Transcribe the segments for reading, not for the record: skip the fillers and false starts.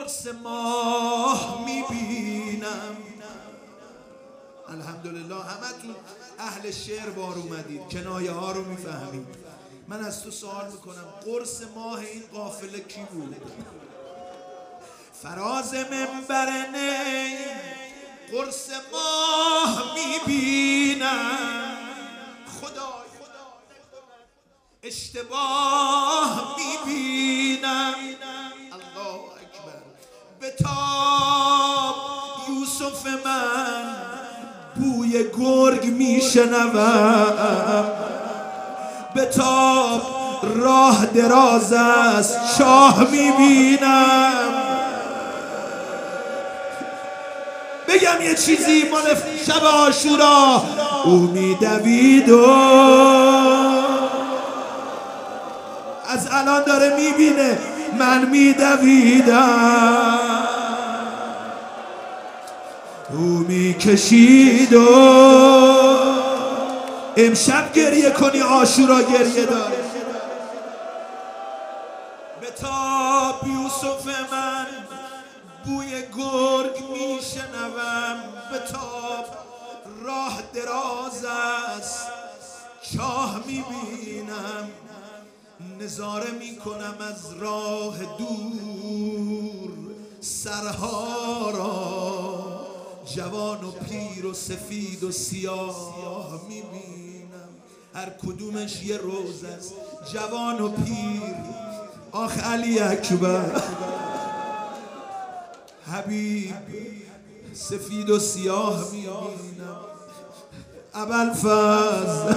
قرص ماه میبینم. الحمدلله همتون اهل شعر بار اومدید، کنایه ها رو میفهمید. من از تو سوال میکنم قرص ماه این قافله کی بود؟ فراز منبر نی قرص ماه میبینم. خدا اشتباه میبینم. الله اکبر. بتاب یوسف من بوی گرگ میشنوم. بتاب راه دراز است چاه میبینم. بگم یه چیزی مال شب عاشورا، او میدوید و از الان داره میبینه من میدویدم. او میکشید و امشب گریه کنی عاشورا گریه داره. بتاب یوسف من بوی گرگ میشنوم. بتاب راه دراز است چاه میبینم. نظاره میکنم از راه دور سرها را، جوان و پیر و سفید و سیاه میبینم. هر کدومش یه روز است، جوان و پیر. آخ علی اکبر حبیب سفید و سیاه میبینم. ابوالفضل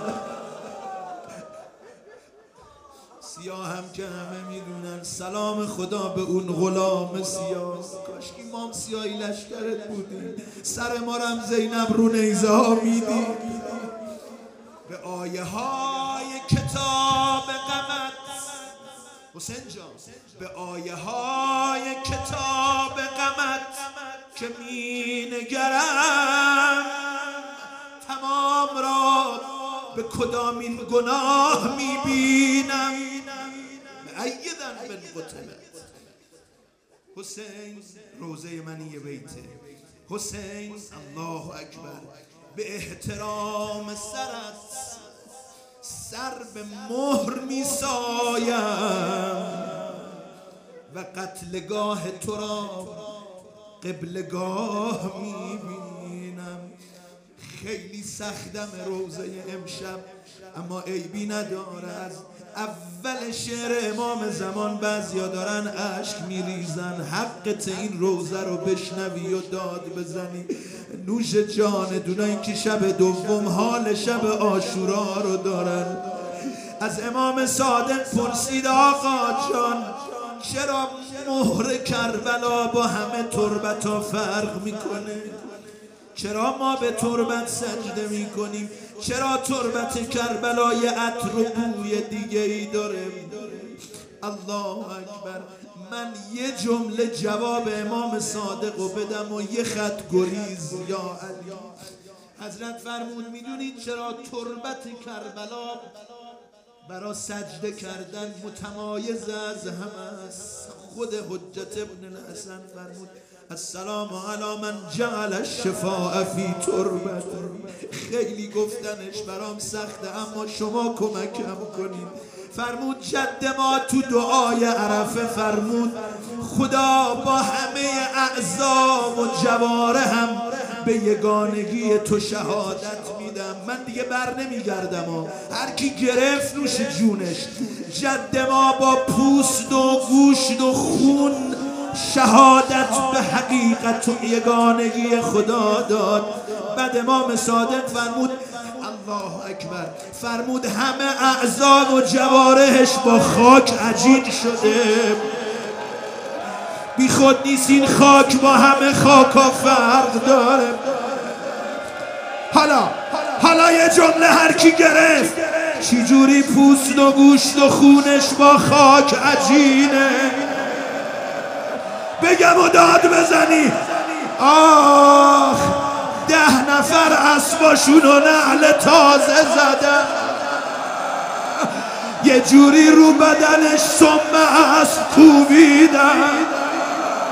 سیاه هم که همه میدونن. سلام خدا به اون غلام سیاه. کاشکی مام سیاهی لشکرت بودیم، سر ما رم زینب رو نیزه ها میدیم. به آیه های کتاب غمت حسین جان، به آیه های کتاب غمت که می نگرم، تمام را به کدامین گناه می بینم. ایدن بن قتلت. حسین روزه منی یه بیته. حسین الله اکبر به احترام سرت سر به مهر می سایم و قتلگاه تو را قبلگاه می بینم. خیلی سختم روزه امشب، اما عیبی نداره. از اول شعر امام زمان بعضیا دارن اشک میریزن. حقت این روزه رو بشنوی و داد بزنی. نوش جان دونایی که شب دوم حال شب عاشورا رو دارن. از امام صادق پرسید آقا جان چرا مهر کربلا با همه تربتا فرق میکنه؟ چرا ما به تربت سجده میکنیم؟ چرا تربت کربلا یه عطر و بوی دیگه ای داره؟ الله اکبر. من یه جمله جواب امام صادق رو بدم و یه خط گریز. یا علی حضرت فرمود میدونید چرا تربت کربلا برا سجده کردن متمایز از همه است؟ خود حجت ابن الحسن فرمود السلام علی من جعل الشفاء فی تربت. خیلی گفتنش برام سخته، اما شما کمکم کنید. فرمود جد ما تو دعای عرفه فرمود خدا با همه اعضا و جوارحم به یگانگی تو شهادت میدم. من دیگه بر نمیگردم. هر کی گرفت نوش جونش. جد ما با پوست و گوشت و خون شهادت به حقیقت و یگانگی خدا داد. بعد امام صادق فرمود الله اکبر، فرمود همه اعضا و جوارحش با خاک عجین شده. بی خود نیست این خاک با همه خاکا فرق داره. حالا یه جمله هر کی گرفت چی جوری پوست و گوشت و خونش با خاک عجینه. بگم و داد بزنی آخ 10 نفر اسباشون و نعل تازه زدن، یه جوری رو بدنش سم اسب کوبیدن.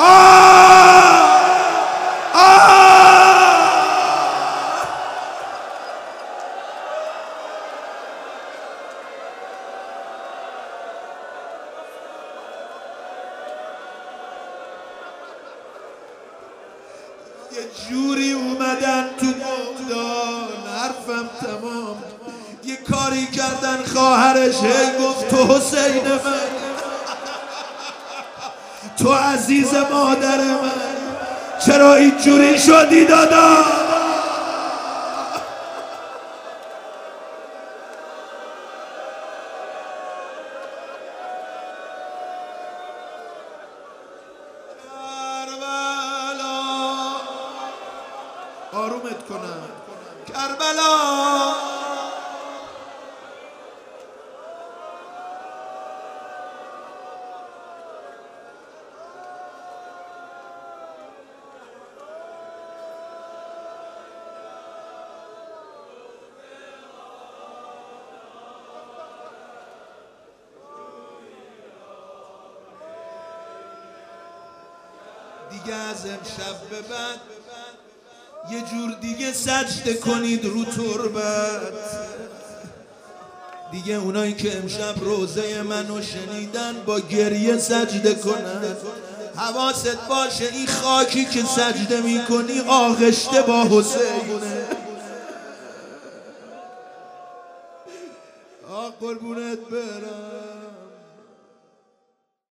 یه جوری اومدن تو مولان حرفم تمام، یه کاری کردن خواهرش هی گفت تو حسین من، تو عزیز مادر من، چرا اینجوری شدی دادا؟ آرومت کنم کربلا. دیگه از امشب به بعد یه جور دیگه سجده کنید رو تربت. دیگه اونایی که امشب روزه منو شنیدن با گریه سجده کنن. حواست باشه این خاکی که سجده میکنی آغشته با حسینه.